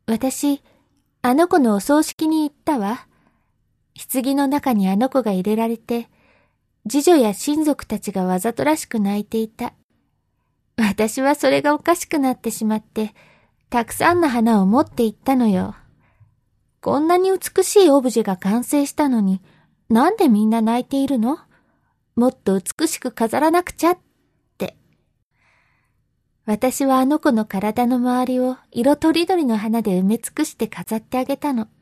私、あの子のお葬式に行ったわ。棺の中にあの子が入れられて、次女や親族たちがわざとらしく泣いていた。私はそれがおかしくなってしまって、たくさんの花を持って行ったのよ。こんなに美しいオブジェが完成したのに、なんでみんな泣いているの？もっと美しく飾らなくちゃって。私はあの子の体の周りを色とりどりの花で埋め尽くして飾ってあげたの。